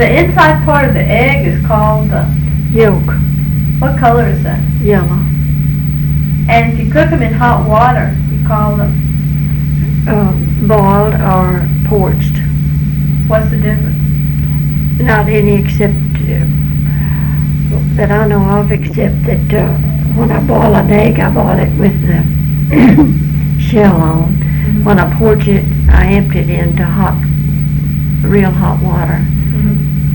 The inside part of the egg is called the yolk, what color is that? yellow. And if you cook them in hot water, you call them, Boiled or poached. what's the difference? Not any except that I know of, except that when I boil an egg, I boil it with the shell on. Mm-hmm. When I poach it, I empty it into real hot water. Mm-hmm.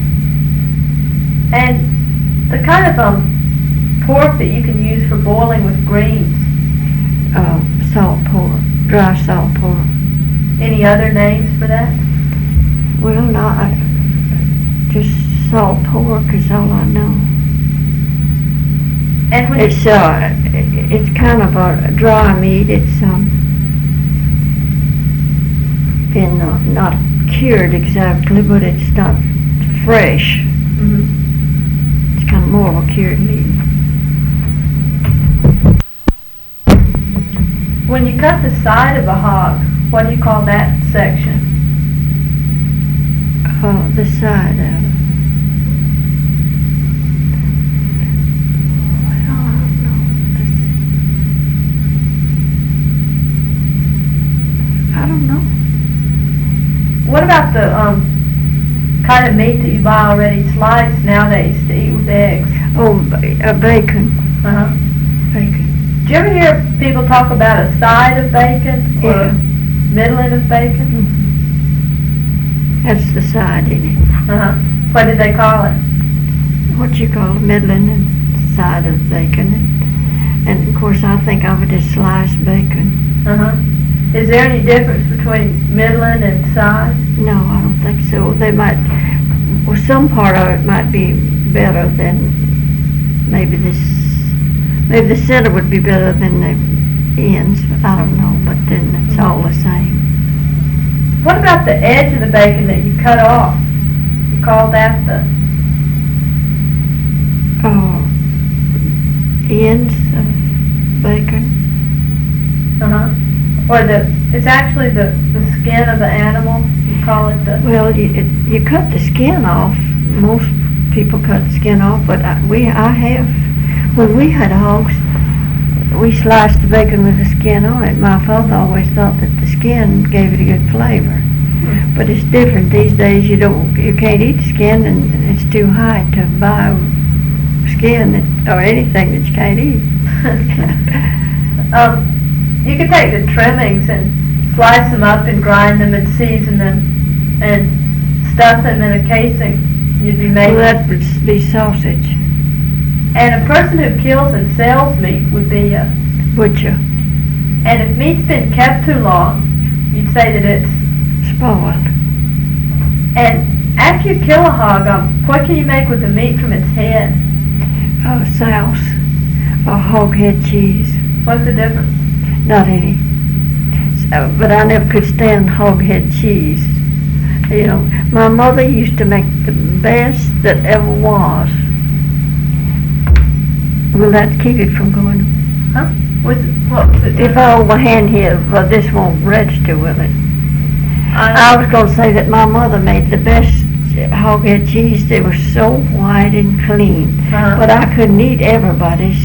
And the kind of pork that you can use for boiling with greens, Salt pork, dry salt pork. any other names for that? Well, not just salt pork is all I know. And when It's kind of a dry meat. It's been not cured exactly, but it's not fresh. Mhm. It's kind of more of a cured meat. When you cut the side of a hog, what do you call that section? The side of it. Well, I don't know. Let's see. I don't know. What about the kind of meat that you buy already sliced nowadays to eat with eggs? Oh, bacon. Uh-huh. Bacon. Do you ever hear people talk about a side of bacon or Yeah. a middling of bacon? Mm-hmm. That's the side in it. Uh-huh. What did they call it? What you call a middling and side of bacon. And of course I think of it as sliced bacon. Uh-huh. Is there any difference between middling and side? No, I don't think so. They might, well, some part of it might be better than maybe the center would be better than the ends. I don't know, but then it's all the same. What about the edge of the bacon that you cut off? You call that the Ends of bacon. uh-huh. Or it's actually the skin of the animal. You call it the Well, you cut the skin off. Most people cut the skin off, but when we had hogs, we sliced the bacon with the skin on it. My father always thought that the skin gave it a good flavor. But it's different these days. You can't eat the skin, and it's too high to buy skin or anything that you can't eat. You could take the trimmings and slice them up and grind them and season them and stuff them in a casing. You'd be making. Well, that would be sausage. And a person who kills and sells meat would be a Butcher. And if meat's been kept too long, you'd say that it's Spoiled. And after you kill a hog, what can you make with the meat from its head? Sauce or hog head cheese. What's the difference? Not any. But I never could stand hog head cheese. You know, my mother used to make the best that ever was. We'll have to keep it from going. Huh? What was it? If I hold my hand here, well, this won't register, will it? I was going to say that my mother made the best hog head cheese. They were so white and clean. Uh-huh. But I couldn't eat everybody's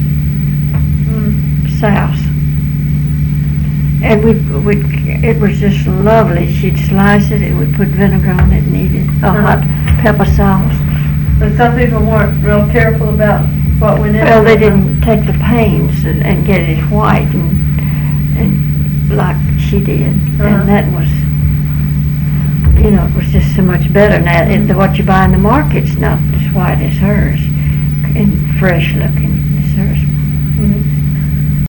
sauce. And it was just lovely. She'd slice it and we'd put vinegar on it and eat it. Hot pepper sauce. But some people weren't real careful about what went in. Well, they didn't take the pains and get it white and like she did. And that was, it was just so much better. Now, what you buy in the market's not as white as hers and fresh looking.